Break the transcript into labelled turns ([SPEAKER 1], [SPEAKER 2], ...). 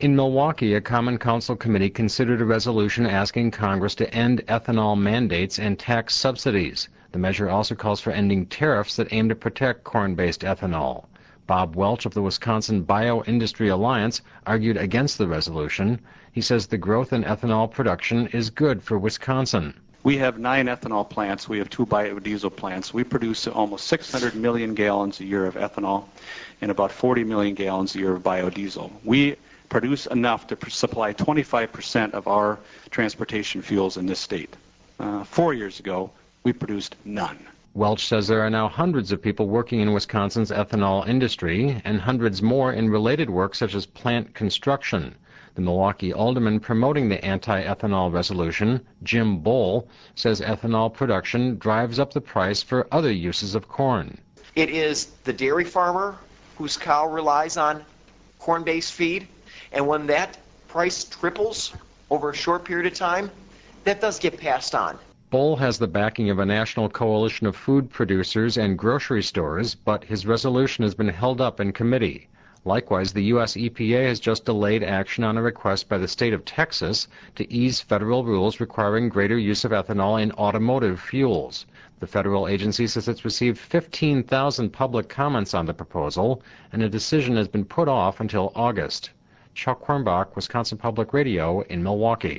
[SPEAKER 1] In Milwaukee, a Common Council committee considered a resolution asking Congress to end ethanol mandates and tax subsidies. The measure also calls for ending tariffs that aim to protect corn-based ethanol. Bob Welch of the Wisconsin Bioindustry Alliance argued against the resolution. He says the growth in ethanol production is good for Wisconsin.
[SPEAKER 2] We have 9 ethanol plants. We have 2 biodiesel plants. We produce almost 600 million gallons a year of ethanol and about 40 million gallons a year of biodiesel. We produce enough to supply 25% of our transportation fuels in this state. 4 years ago, we produced none.
[SPEAKER 1] Welch says there are now hundreds of people working in Wisconsin's ethanol industry and hundreds more in related work such as plant construction. The Milwaukee alderman promoting the anti-ethanol resolution, Jim Bohl, says ethanol production drives up the price for other uses of corn.
[SPEAKER 3] It is the dairy farmer whose cow relies on corn-based feed, and when that price triples over a short period of time, that does get passed on.
[SPEAKER 1] Bohl has the backing of a national coalition of food producers and grocery stores, but his resolution has been held up in committee. Likewise, the U.S. EPA has just delayed action on a request by the state of Texas to ease federal rules requiring greater use of ethanol in automotive fuels. The federal agency says it's received 15,000 public comments on the proposal, and a decision has been put off until August. Chuck Quirmbach, Wisconsin Public Radio in Milwaukee.